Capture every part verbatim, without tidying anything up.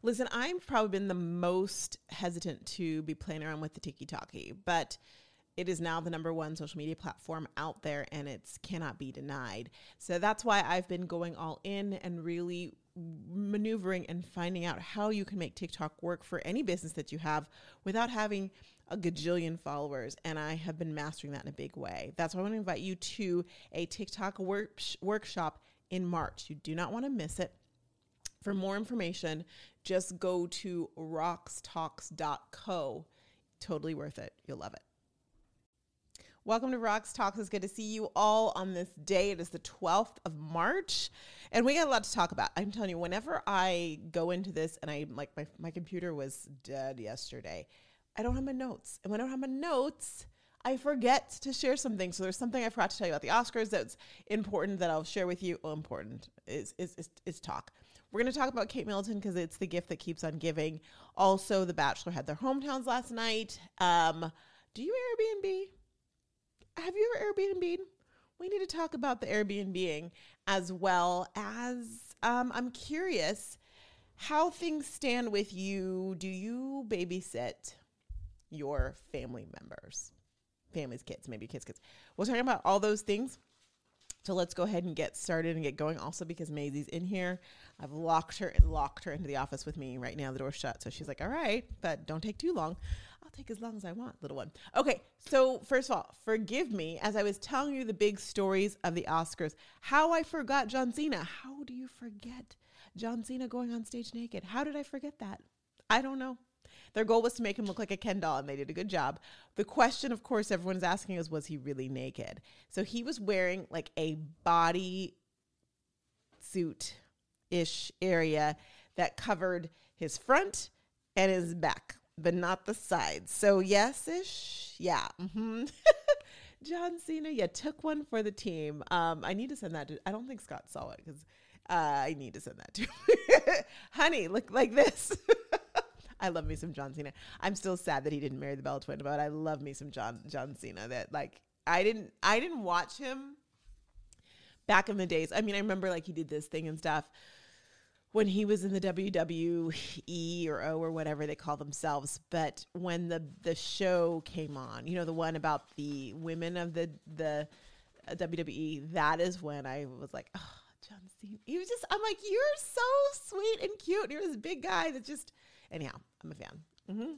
Listen, I've probably been the most hesitant to be playing around with the TikTok, but it is now the number one social media platform out there, and it's cannot be denied. So that's why I've been going all in and really maneuvering and finding out how you can make TikTok work for any business that you have without having a gajillion followers. And I have been mastering that in a big way. That's why I want to invite you to a TikTok work- workshop in March. You do not want to miss it. For more information, just go to rox talks dot co. Totally worth it. You'll love it. Welcome to Rox Talks. It's good to see you all on this day. It is the twelfth of March, and we got a lot to talk about. I'm telling you, whenever I go into this, and I like my, my computer was dead yesterday, I don't have my notes. And when I don't have my notes, I forget to share something. So there's something I forgot to tell you about the Oscars that's important that I'll share with you. Well, important is, is, is, is talk. We're going to talk about Kate Middleton because it's the gift that keeps on giving. Also, The Bachelor had their hometowns last night. Um, do you Airbnb? Have you ever Airbnb'd? We need to talk about the Airbnb-ing, as well as um, I'm curious how things stand with you. Do you babysit your family members? Families, kids, maybe kids, kids. We're talking about all those things. So let's go ahead and get started and get going. Also, because Maisie's in here, I've locked her and locked her into the office with me right now. The door's shut. So she's like, all right, but don't take too long. I'll take as long as I want, little one. Okay. So first of all, forgive me as I was telling you the big stories of the Oscars, how I forgot John Cena. How do you forget John Cena going on stage naked? How did I forget that? I don't know. Their goal was to make him look like a Ken doll, and they did a good job. The question, of course, everyone's asking is, was he really naked? So he was wearing like a body suit-ish area that covered his front and his back, but not the sides. So yes-ish, yeah. Mm-hmm. John Cena, you took one for the team. Um, I need to send that to, I don't think Scott saw it because uh, I need to send that to him. Honey, look like this. I love me some John Cena. I'm still sad that he didn't marry the Bella twin, but I love me some John John Cena. That like I didn't I didn't watch him back in the days. I mean, I remember like he did this thing and stuff when he was in the W W E or O or whatever they call themselves. But when the the show came on, you know, the one about the women of the the uh, W W E, that is when I was like, oh, John Cena. He was just I'm like, you're so sweet and cute. And you're this big guy that just. Anyhow, I'm a fan. Mm-hmm.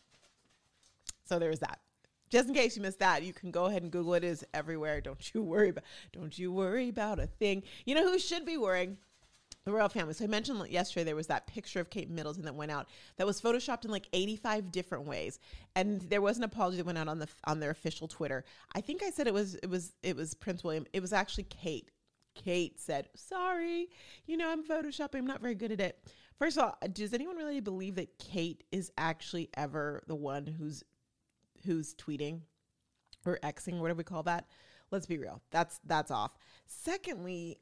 So there's that. Just in case you missed that, you can go ahead and Google it. It is everywhere. Don't you worry about. Don't you worry about a thing. You know who should be worrying? The royal family. So I mentioned yesterday there was that picture of Kate Middleton that went out that was photoshopped in like eighty-five different ways, and there was an apology that went out on the on their official Twitter. I think I said it was it was it was Prince William. It was actually Kate. Kate said, "Sorry, you know I'm photoshopping. I'm not very good at it." First of all, does anyone really believe that Kate is actually ever the one who's who's tweeting or Xing, whatever we call that? Let's be real. That's that's off. Secondly,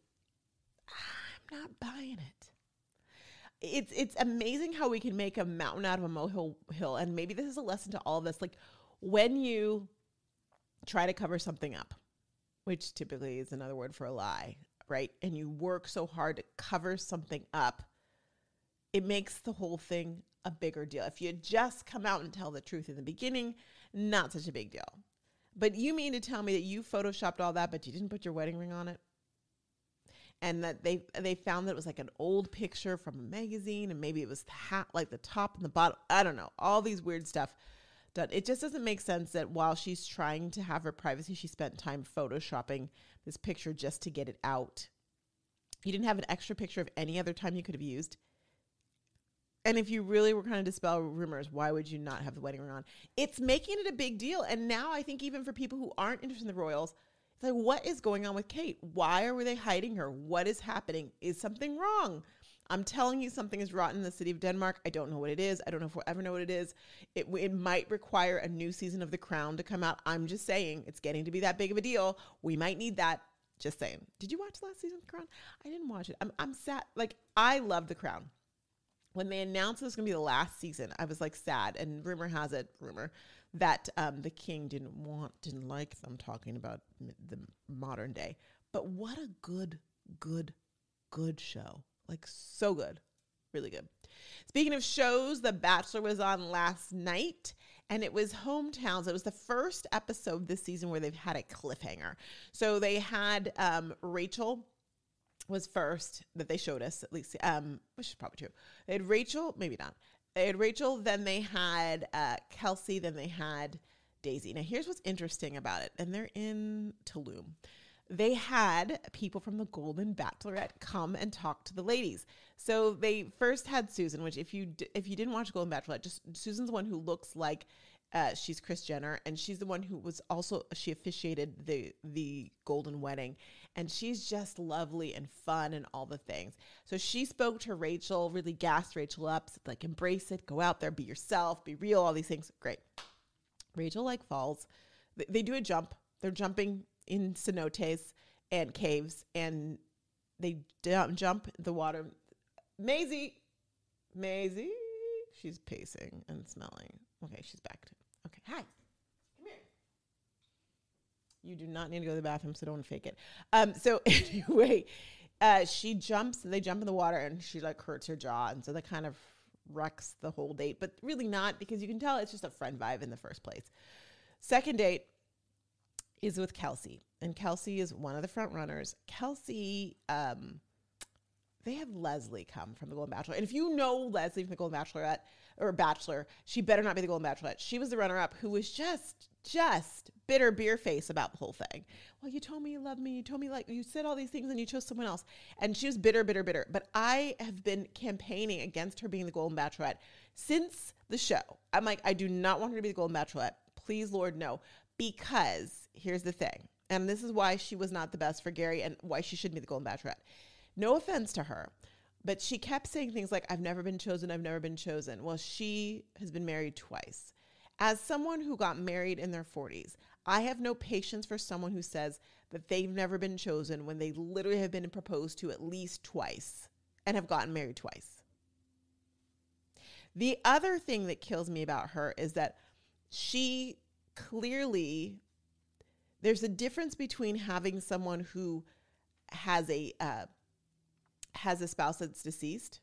I'm not buying it. It's it's amazing how we can make a mountain out of a molehill hill, and maybe this is a lesson to all of us. Like when you try to cover something up, which typically is another word for a lie, right? And you work so hard to cover something up, it makes the whole thing a bigger deal. If you just come out and tell the truth in the beginning, not such a big deal. But you mean to tell me that you photoshopped all that, but you didn't put your wedding ring on it? And that they they found that it was like an old picture from a magazine, and maybe it was the hat, like the top and the bottom. I don't know. All these weird stuff done. It just doesn't make sense that while she's trying to have her privacy, she spent time photoshopping this picture just to get it out. You didn't have an extra picture of any other time you could have used. And if you really were trying to dispel rumors, why would you not have the wedding ring on? It's making it a big deal. And now I think even for people who aren't interested in the royals, it's like, what is going on with Kate? Why are they hiding her? What is happening? Is something wrong? I'm telling you, something is rotten in the city of Denmark. I don't know what it is. I don't know if we'll ever know what it is. It, it might require a new season of The Crown to come out. I'm just saying it's getting to be that big of a deal. We might need that. Just saying. Did you watch last season of The Crown? I didn't watch it. I'm, I'm sad. Like, I love The Crown. When they announced it was going to be the last season, I was like sad. And rumor has it, rumor, that um, the king didn't want, didn't like them talking about the modern day. But what a good, good, good show. Like so good. Really good. Speaking of shows, The Bachelor was on last night, and it was Hometowns. It was the first episode this season where they've had a cliffhanger. So they had um, Rachel was first that they showed us, at least, um, which is probably true. They had Rachel, maybe not. They had Rachel, then they had uh, Kelsey, then they had Daisy. Now, here's what's interesting about it, and they're in Tulum. They had people from the Golden Bachelorette come and talk to the ladies. So they first had Susan, which if you d- if you didn't watch Golden Bachelorette, just Susan's the one who looks like uh, she's Kris Jenner, and she's the one who was also, she officiated the the golden wedding, and she's just lovely and fun and all the things. So she spoke to Rachel, really gassed Rachel up, said, like, embrace it, go out there, be yourself, be real, all these things. Great. Rachel like falls. They, they do a jump. They're jumping in cenotes and caves, and they jump, jump the water. Maisie, Maisie, she's pacing and smelling. Okay, she's back. To, okay, hi, come here. You do not need to go to the bathroom, so don't fake it. Um, so anyway, uh, she jumps, they jump in the water, and she like hurts her jaw, and so that kind of wrecks the whole date, but really not, because you can tell it's just a friend vibe in the first place. Second date is with Kelsey, and Kelsey is one of the front runners. Kelsey, um, they have Leslie come from the Golden Bachelor, and if you know Leslie from the Golden Bachelorette or Bachelor, she better not be the Golden Bachelorette. She was the runner-up who was just, just bitter beer face about the whole thing. Well, you told me you loved me. You told me, like, you said all these things and you chose someone else, and she was bitter, bitter, bitter. But I have been campaigning against her being the Golden Bachelorette since the show. I'm like, I do not want her to be the Golden Bachelorette. Please, Lord, no. Because here's the thing, and this is why she was not the best for Gary and why she shouldn't be the Golden Bachelorette. No offense to her, but she kept saying things like, I've never been chosen, I've never been chosen. Well, she has been married twice. As someone who got married in their forties, I have no patience for someone who says that they've never been chosen when they literally have been proposed to at least twice and have gotten married twice. The other thing that kills me about her is that she clearly, there's a difference between having someone who has a uh, has a spouse that's deceased,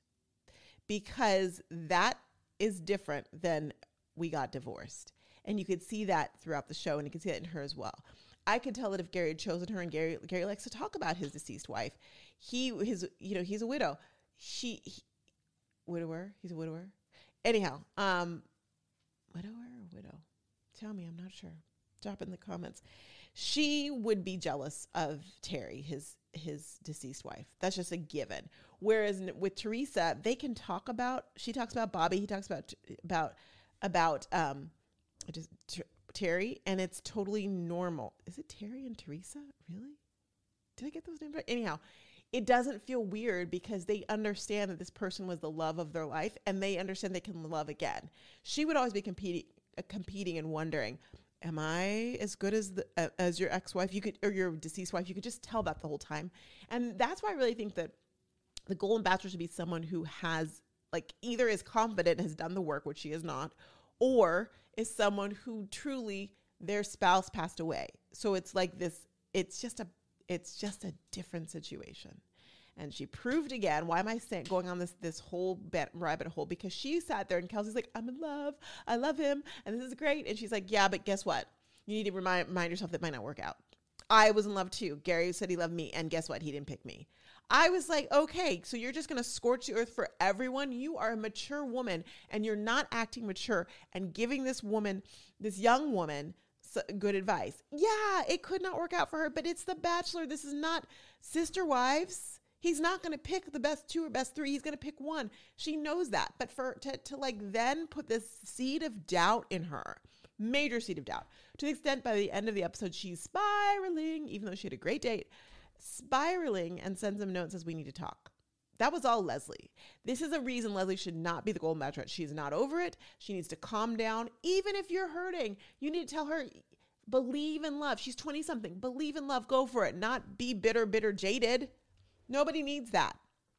because that is different than we got divorced. And you could see that throughout the show, and you can see that in her as well. I could tell that if Gary had chosen her, and Gary Gary likes to talk about his deceased wife. He his you know he's a widow. She he, widower. He's a widower. Anyhow, um, widower or widow? Tell me, I'm not sure. Drop in the comments. She would be jealous of Terry, his his deceased wife. That's just a given. Whereas with Teresa, they can talk about. She talks about Bobby. He talks about about about um, just t- Terry, and it's totally normal. Is it Terry and Teresa? Really? Did I get those names right? Anyhow, it doesn't feel weird because they understand that this person was the love of their life, and they understand they can love again. She would always be competing, uh, competing and wondering, am I as good as the, uh, as your ex-wife? You could, or your deceased wife. You could just tell that the whole time. And that's why I really think that the Golden Bachelor should be someone who has, like, either is confident and has done the work, which she is not, or is someone who truly their spouse passed away. So it's like this, it's just a, it's just a different situation. And she proved again, why am I saying, going on this this whole bet, rabbit hole? Because she sat there and Kelsey's like, I'm in love. I love him. And this is great. And she's like, yeah, but guess what? You need to remind, remind yourself that might not work out. I was in love too. Gary said he loved me. And guess what? He didn't pick me. I was like, okay, so you're just going to scorch the earth for everyone? You are a mature woman and you're not acting mature and giving this woman, this young woman, good advice. Yeah, it could not work out for her, but it's The Bachelor. This is not Sister Wives. He's not going to pick the best two or best three. He's going to pick one. She knows that. But for to, to like then put this seed of doubt in her, major seed of doubt, to the extent by the end of the episode, she's spiraling, even though she had a great date, spiraling and sends him a note and says, we need to talk. That was all Leslie. This is a reason Leslie should not be the Golden Bachelorette. She's not over it. She needs to calm down. Even if you're hurting, you need to tell her, believe in love. She's twenty something. Believe in love. Go for it. Not be bitter, bitter, jaded. Nobody needs that.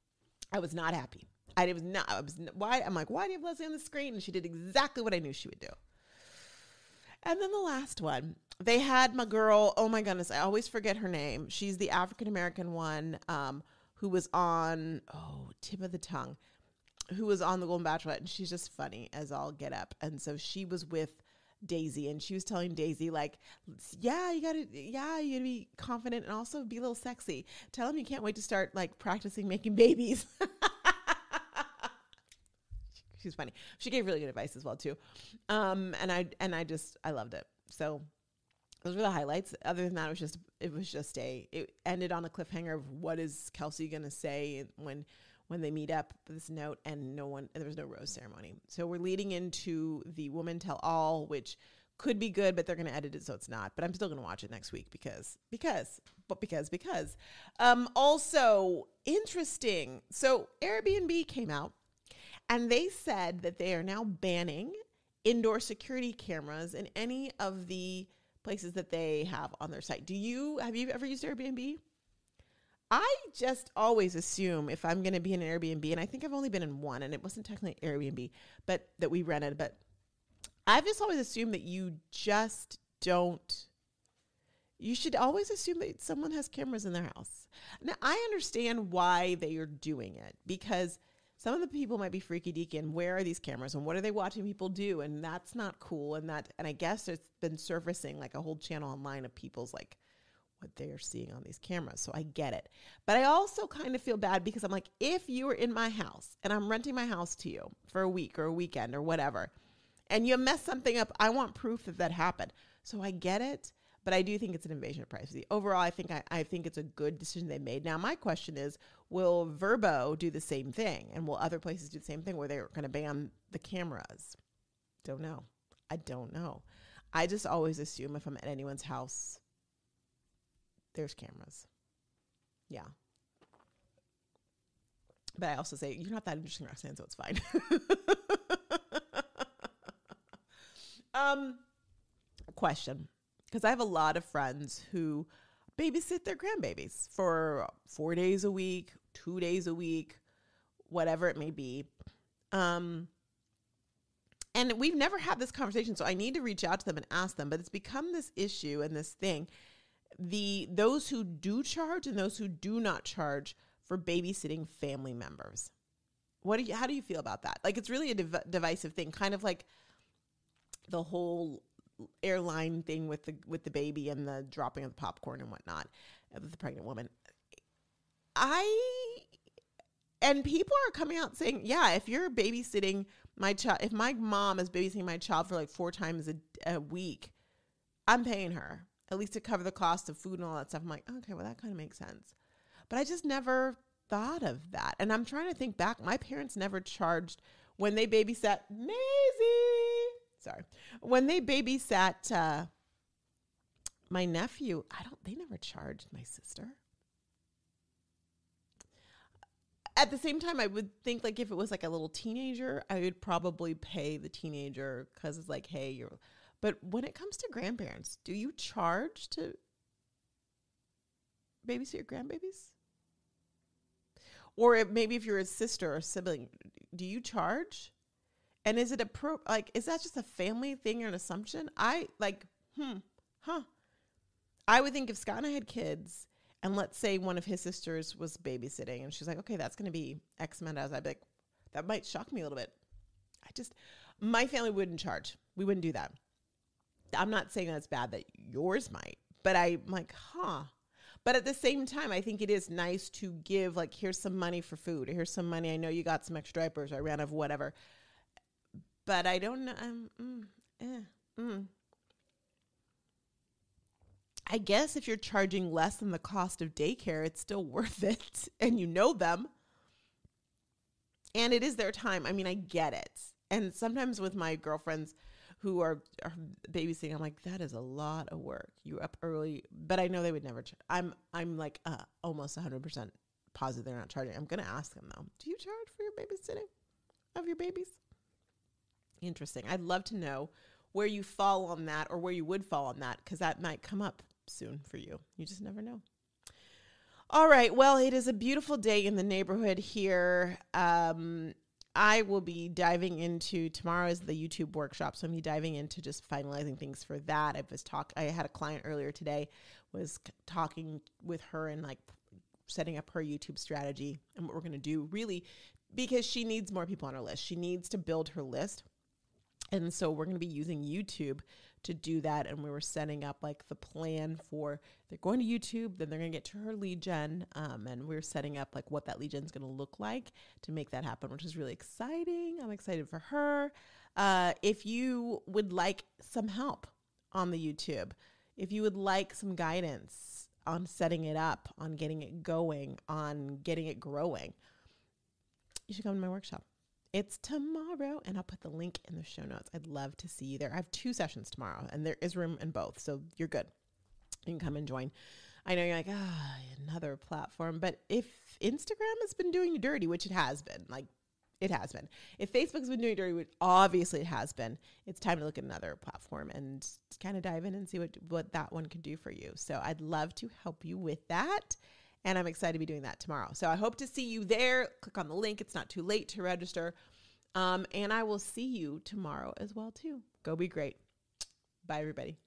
I was not happy. I was not, I was, why? I'm like, why do you have Leslie on the screen? And she did exactly what I knew she would do. And then the last one, they had my girl, oh my goodness, I always forget her name. She's the African-American one um, who was on, oh, tip of the tongue. who was on the Golden Bachelorette, and she's just funny as all get up. And so she was with Daisy, and she was telling Daisy, like, yeah, you gotta, yeah, you gotta be confident and also be a little sexy. Tell him you can't wait to start like practicing making babies. She's funny. She gave really good advice as well too. Um, and I, and I just, I loved it. So those were the highlights. Other than that, it was just, it was just a, it ended on a cliffhanger of what is Kelsey going to say when, when they meet up with this note, and no one, there was no rose ceremony. So we're leading into the Woman Tell All, which could be good, but they're going to edit it so it's not. But I'm still going to watch it next week because, because, but because, because. Um, also, interesting. So Airbnb came out and they said that they are now banning indoor security cameras in any of the places that they have on their site. Do you, have you ever used Airbnb? I just always assume if I'm going to be in an Airbnb, and I think I've only been in one, and it wasn't technically Airbnb, but that we rented, but I've just always assumed that you just don't, you should always assume that someone has cameras in their house. Now, I understand why they are doing it, because some of the people might be freaky deaky, and where are these cameras, and what are they watching people do? And that's not cool. And that, and I guess it's been surfacing like a whole channel online of people's like what they are seeing on these cameras. So I get it. But I also kind of feel bad because I'm like, if you were in my house and I'm renting my house to you for a week or a weekend or whatever, and you mess something up, I want proof that that happened. So I get it. But I do think it's an invasion of privacy. Overall, I think I, I think it's a good decision they made. Now, my question is, will Vrbo do the same thing? And will other places do the same thing where they're going to ban the cameras? Don't know. I don't know. I just always assume if I'm at anyone's house, there's cameras. Yeah. But I also say, you're not that interesting, Roxanne, so it's fine. um, question. Because I have a lot of friends who babysit their grandbabies for four days a week, two days a week, whatever it may be. Um, and we've never had this conversation, so I need to reach out to them and ask them. But it's become this issue and this thing. The those who do charge and those who do not charge for babysitting family members. What do you? How do you feel about that? Like, it's really a div- divisive thing, kind of like the whole airline thing with the with the baby and the dropping of the popcorn and whatnot of the pregnant woman. I and people are coming out saying, yeah, if you're babysitting my child, if my mom is babysitting my child for like four times a, a week, I'm paying her at least to cover the cost of food and all that stuff. I'm like, okay, well, that kind of makes sense. But I just never thought of that. And I'm trying to think back. My parents never charged when they babysat Maisie. Sorry. When they babysat uh, my nephew, I don't, they never charged my sister. At the same time, I would think like if it was like a little teenager, I would probably pay the teenager because it's like, hey, you're, but when it comes to grandparents, do you charge to babysit your grandbabies? Or if, maybe if you're a sister or sibling, do you charge? And is it a pro, like, is that just a family thing or an assumption? I like, hmm, huh. I would think if Scott and I had kids and let's say one of his sisters was babysitting and she's like, okay, that's going to be X amount of hours. I'd be like, that might shock me a little bit. I just, my family wouldn't charge. We wouldn't do that. I'm not saying that's bad that yours might, but I'm like, huh. But at the same time, I think it is nice to give, like, here's some money for food. Here's some money. I know you got some extra diapers. I ran out of whatever. But I don't know. Um, mm, eh, mm. I guess if you're charging less than the cost of daycare, it's still worth it. And you know them. And it is their time. I mean, I get it. And sometimes with my girlfriends who are, are babysitting, I'm like, that is a lot of work. You're up early. But I know they would never. Ch- I'm I'm like uh, almost one hundred percent positive they're not charging. I'm going to ask them, though. Do you charge for your babysitting of your babies? Interesting. I'd love to know where you fall on that or where you would fall on that, because that might come up soon for you. You just never know. All right. Well, it is a beautiful day in the neighborhood here. Um, I will be diving into, tomorrow is the YouTube workshop, so I'm be diving into just finalizing things for that. I was talk. I had a client earlier today, was c- talking with her and like setting up her YouTube strategy and what we're going to do. Really because she needs more people on her list. She needs to build her list. And so we're going to be using YouTube to do that. And we were setting up like the plan for, they're going to YouTube, then they're going to get to her lead gen. Um, and we're setting up like what that lead gen is going to look like to make that happen, which is really exciting. I'm excited for her. Uh, if you would like some help on the YouTube, if you would like some guidance on setting it up, on getting it going, on getting it growing, you should come to my workshop. It's tomorrow, and I'll put the link in the show notes. I'd love to see you there. I have two sessions tomorrow, and there is room in both, so you're good. You can come and join. I know you're like, ah, oh, another platform. But if Instagram has been doing you dirty, which it has been, like it has been. If Facebook's been doing you dirty, which obviously it has been, it's time to look at another platform and kind of dive in and see what, what that one could do for you. So I'd love to help you with that. And I'm excited to be doing that tomorrow. So I hope to see you there. Click on the link. It's not too late to register. Um, and I will see you tomorrow as well, too. Go be great. Bye, everybody.